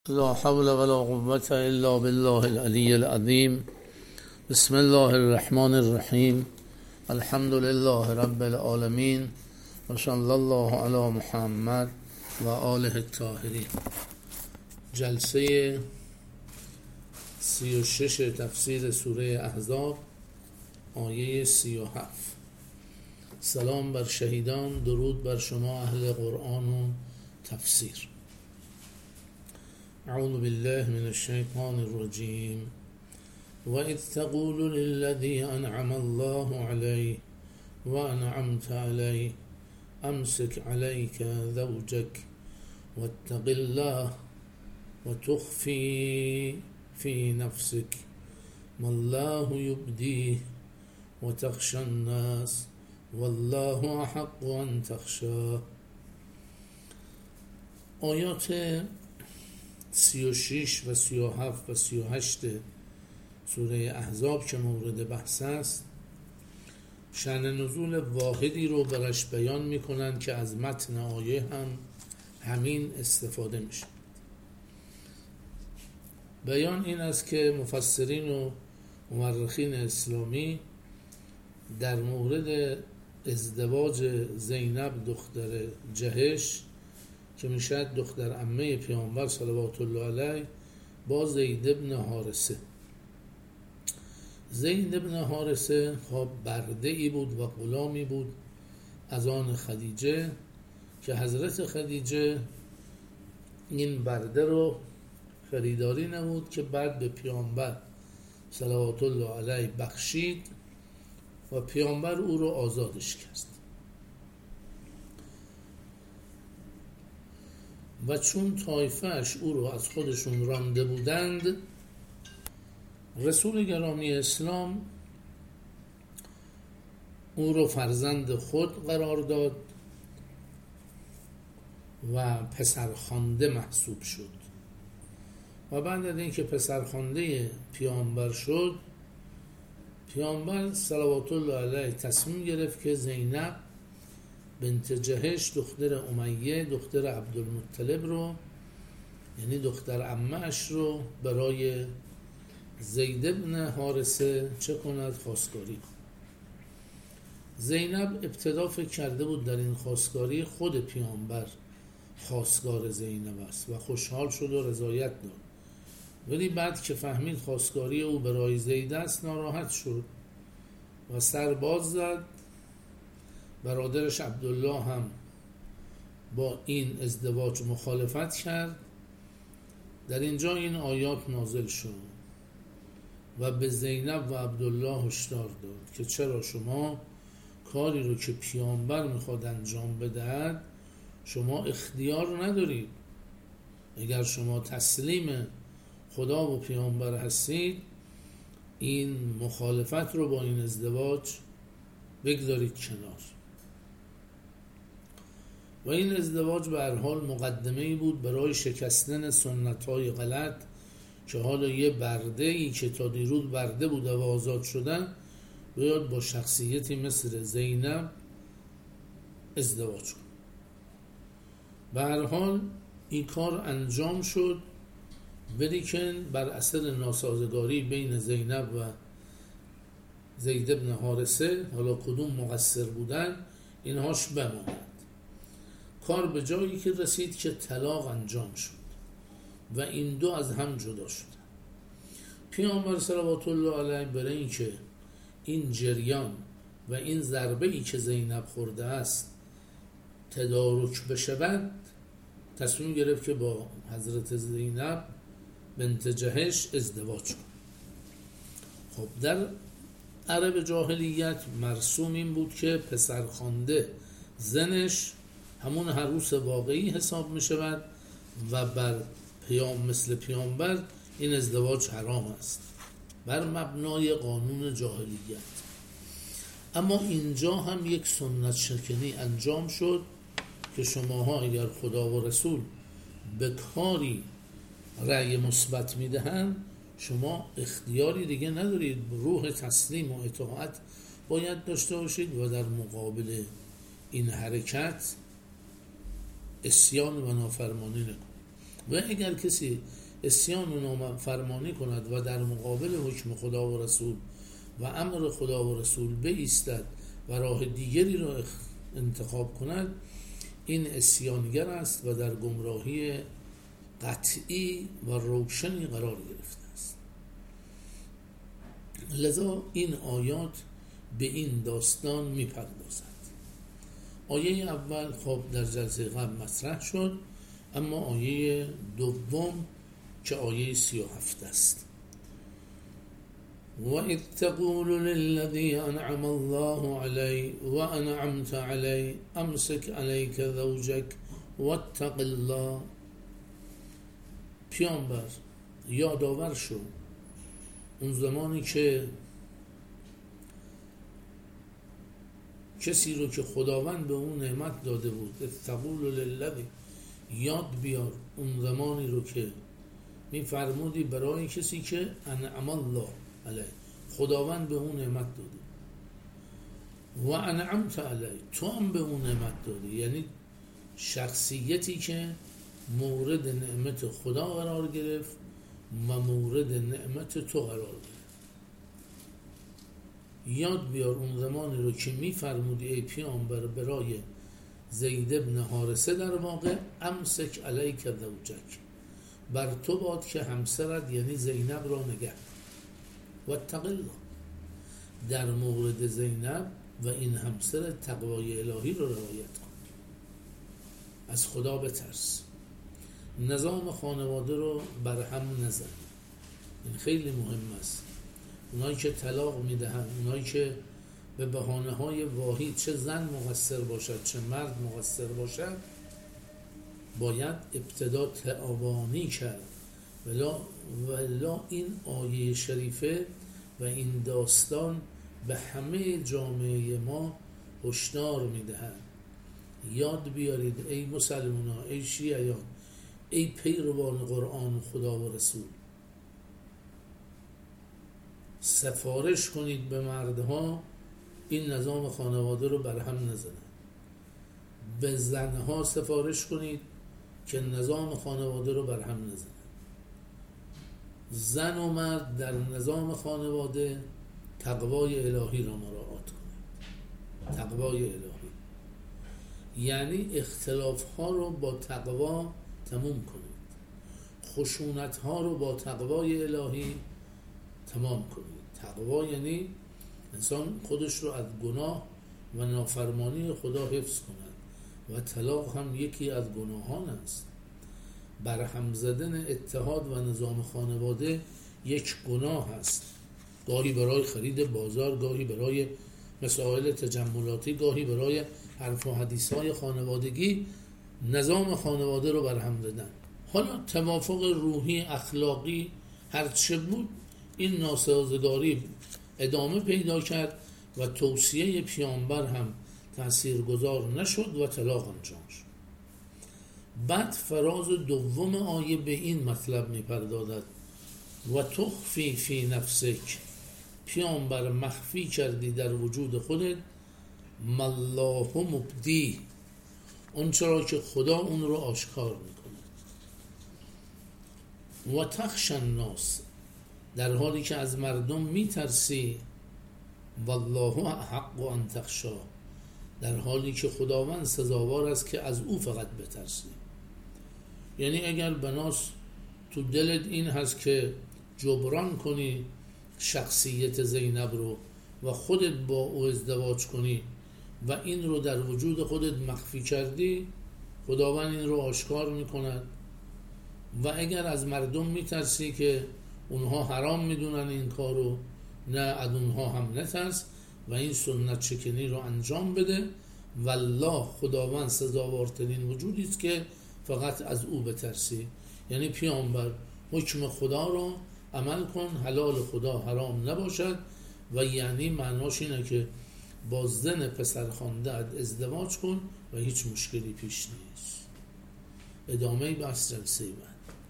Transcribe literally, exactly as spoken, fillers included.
لا حول ولا قوة الا بالله العلی العظیم. بسم الله الرحمن الرحیم. الحمد لله رب العالمین و صلی الله علی محمد و آله الطاهرین. جلسه سی و شش تفسیر سوره احزاب، آیه سی و هفت. سلام بر شهیدان، درود بر شما اهل قرآن و تفسیر. اعوذ بالله من الشیطان الرجیم. و اذ تقول للذی انعم الله علیه و انعمت علیه امسک علیک زوجک واتق الله وتخفی في نفسك ما الله يبديه وتخشى الناس والله احق ان تخشاه. آیات سی و شش و سی و هفت و سی و هشت سوره احزاب که مورد بحث است، شأن نزول واحدی رو برش بیان میکنن که از متن آیه هم همین استفاده میشه. بیان این است که مفسرین و مورخین اسلامی در مورد ازدواج زینب دختر جهش که میشه دختر عمه پیامبر صلوات الله علیه با زید بن حارثه. زید بن حارثه خب برده ای بود و غلامی بود از آن خدیجه که حضرت خدیجه این برده رو خریداری نمود که بعد به پیامبر صلوات الله علیه بخشید و پیامبر او رو آزادش کرد. و چون طایفه‌اش او رو از خودشون رانده بودند، رسول گرامی اسلام او رو فرزند خود قرار داد و پسرخوانده محسوب شد. و بعد از اینکه پسرخوانده پیامبر شد، پیامبر صلوات الله علیه تصمیم گرفت که زینب بنت جهش دختر امیه دختر عبدالمطلب رو، یعنی دختر عمه‌اش رو، برای زید بن حارثه چه کند؟ خواستگاری. زینب ابتدا فکر کرده بود در این خواستگاری خود پیامبر خواستگار زینب است و خوشحال شد و رضایت داد، ولی بعد که فهمید خواستگاری او برای زید است ناراحت شد و سر باز زد. برادرش عبدالله هم با این ازدواج مخالفت کرد. در اینجا این آیات نازل شد و به زینب و عبدالله هشدار داد که چرا شما کاری رو که پیامبر میخواد انجام بدهد شما اختیار ندارید. اگر شما تسلیم خدا و پیامبر هستید، این مخالفت رو با این ازدواج بگذارید کنار. و این ازدواج به هر حال مقدمه‌ای بود برای شکستن سنت‌های غلط که حالا یه برده ای که تا دیروز برده بوده و آزاد شدن بیاد با شخصیتی مثل زینب ازدواج کن. به هر حال این کار انجام شد، ولیکن بر اثر ناسازگاری بین زینب و زید بن حارثه، حالا کدوم مقصر بودن اینهاش بماند. کار به جایی که رسید که طلاق انجام شد و این دو از هم جدا شدن. پیامبر صلوات الله علیه برای این که این جریان و این ضربه ای که زینب خورده است تدارک بشود، تصمیم گرفت که با حضرت زینب بنت جهش ازدواج کند. خب در عرب جاهلیت مرسوم این بود که پسرخوانده زنش همون عروس واقعی حساب می شود و بر پیام مثل پیامبر این ازدواج حرام است بر مبنای قانون جاهلیت. اما اینجا هم یک سنت شکنی انجام شد که شماها اگر خدا و رسول به کاری رأی مثبت می دهند، شما اختیاری دیگه ندارید، روح تسلیم و اطاعت باید داشته باشید و در مقابل این حرکت اسیان و نافرمانی نکنید. و اگر کسی عصیان و نافرمانی کند و در مقابل حکم خدا و رسول و امر خدا و رسول بایستد و راه دیگری را انتخاب کند، این عصیانگر است و در گمراهی قطعی و روشنی قرار گرفته است. لذا این آیات به این داستان میپردازد. آیه اول خب در جلسه قبل مطرح شد، اما آیه دوم که آیه سی و هفت است. وَإِذْ تَقُولُ لِلَّذِي أَنْعَمَ اللَّهُ عَلَيْهِ وَأَنْعَمْتَ عَلَيْهِ أَمْسِكْ عَلَيْكَ زَوْجَكَ وَاتَّقِ اللَّهَ. پیامبر یادآور شو اون زمانی که کسی رو که خداوند به اون نعمت داده بود، تقول للذی، یاد بیار اون زمانی رو که میفرمودی برای کسی که انعم الله علیه، خداوند به اون نعمت داده و انعمت علیه، تو هم به اون نعمت دادی، یعنی شخصیتی که مورد نعمت خدا قرار گرفت و مورد نعمت تو قرار گرفت. یاد بیار اون زمانی رو که میفرمودی ای پیامبر برای زید ابن حارثه در واقع امسک علیک زوجک، بر تو باد که همسرت یعنی زینب را نگه و اتق الله، در مورد زینب و این همسر تقوای الهی رو رعایت کن، از خدا بترس، نظام خانواده رو برهم نزن. این خیلی مهم است. اونایی که طلاق میدهن، اونایی که به بهانه های واهی چه زن مقصر باشد چه مرد مقصر باشد، باید ابتدا تعاونی کرد. ولا ولا این آیه شریفه و این داستان به همه جامعه ما هشدار میدهند. یاد بیارید ای مسلمانان، ای شیعیان، ای پیروان قرآن و خدا و رسول، سفارش کنید به مردها این نظام خانواده رو برهم نزنن. به زنها سفارش کنید که نظام خانواده رو برهم نزنن. زن و مرد در نظام خانواده تقوای الهی را مراعات کنید. تقوای الهی یعنی اختلاف ها رو با تقوا تموم کنید، خشونت ها رو با تقوای الهی تمام کنید. تقوا یعنی انسان خودش رو از گناه و نافرمانی خدا حفظ کند و طلاق هم یکی از گناهان است. برهم زدن اتحاد و نظام خانواده یک گناه است، گاهی برای خرید بازار، گاهی برای مسائل تجملاتی، گاهی برای حرف و حدیث های خانوادگی نظام خانواده رو برهم دادن. حالا توافق روحی اخلاقی هرچه بود، این ناسازگاری ادامه پیدا کرد و توصیه پیامبر هم تاثیرگذار نشد و طلاق انجام شد. بعد فراز دوم آیه به این مطلب می‌پردازد و تخفی فی نفسک، پیامبر مخفی کردی در وجود خودت، مالله مبدی، اون چرا که خدا اون رو آشکار میکنه، و تخشى الناس، در حالی که از مردم میترسی، والله حق ان تخشى، در حالی که خداوند سزاوار است که از او فقط بترسی. یعنی اگر بناس تو دلت این هست که جبران کنی شخصیت زینب رو و خودت با او ازدواج کنی و این رو در وجود خودت مخفی کردی، خداوند این رو آشکار میکند. و اگر از مردم میترسی که اونها حرام میدونن این کارو، نه از اونها هم نترس و این سنت شکنی رو انجام بده. والله، خداوند سزاوارترین وجودی است که فقط از او بترسی. یعنی پیامبر حکم خدا رو عمل کن، حلال خدا حرام نباشد، و یعنی معناش اینه که با زن پسرخوانده ازدواج کن و هیچ مشکلی پیش نیست. ادامه بحث جلسه بعد.